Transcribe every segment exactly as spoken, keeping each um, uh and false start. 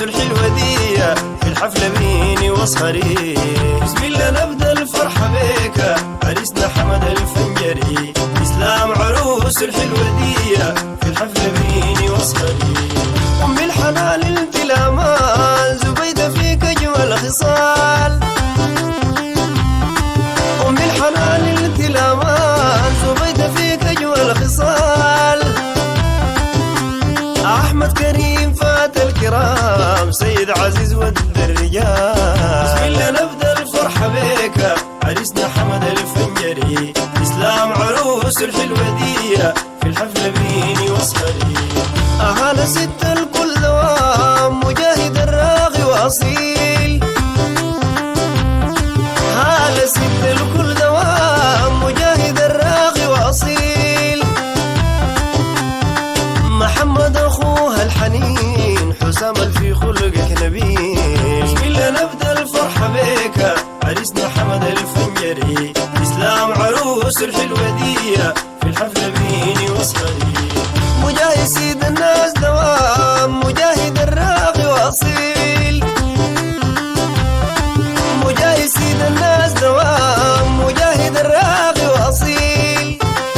عروس الحلوة دي في الحفلة بيني واسهري. بسم الله نبدأ الفرحة بيك عريسنا حمد الفنجري. إسلام عروس الحلوة دي في الحفلة بيني واسهري. أم الحلال انت الأمان زبيدة فيك أجمل خصال. أم الحلال انت الأمان زبيدة فيك أجمل خصال. أحمد كريم فات الكرام سيد عزيز ود الرجال. بسم الله نبدأ الفرحة بيك عريسنا حمد الفنجري. إسلام عروس الحلوة دي في الحفلة بيني واسهري. أهلا ست الكل دوام مجاهد الراغي وأصيل. هلا ست الكل دوام مجاهد الراغي وأصيل. محمد أخوها الحنين حسام في خلقك نبيل. بسم الله نبدأ الفرحة بيك عريسنا حمد الفنجري. إسلام عروس الحلوة دي في الحفلة بيني واسهري. مجاهد سيد الناس دوام مجاهد الراغي وأصيل. مجاهد سيد الناس دوام مجاهد الراغي وأصيل.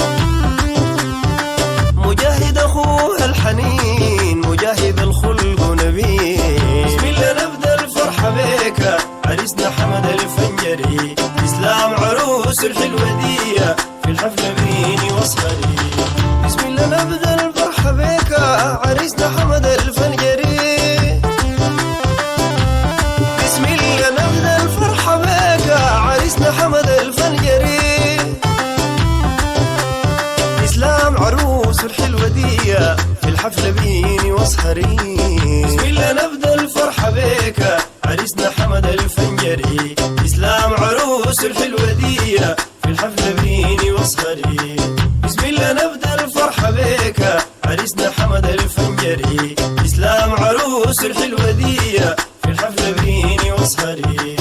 مجاهد أخوها الحنين مجاهد الخلق ونبيل. بسم الله نبدأ الفرحة بيك عريسنا حمد الفنجري. إسلام عروس الحلوة دي في الحفلة بيني واسهري. بسم الله نبدأ الفرحة بيك عريسنا حمد الفنجري. بسم الله نبدأ الفرحة بيك عريسنا حمد الفنجري. إسلام عروس الحلوة دي في الحفلة بيني واسهري. بسم الله نبدأ الفرحة بيك عريسنا حمد الفنجري. إسلام عروس الحلوة دي في الحفلة بيني واسهري. بسم الله نبدأ الفرحة بيك عريسنا حمد الفنجري. إسلام عروس الحلوة دي في الحفلة بيني واسهري.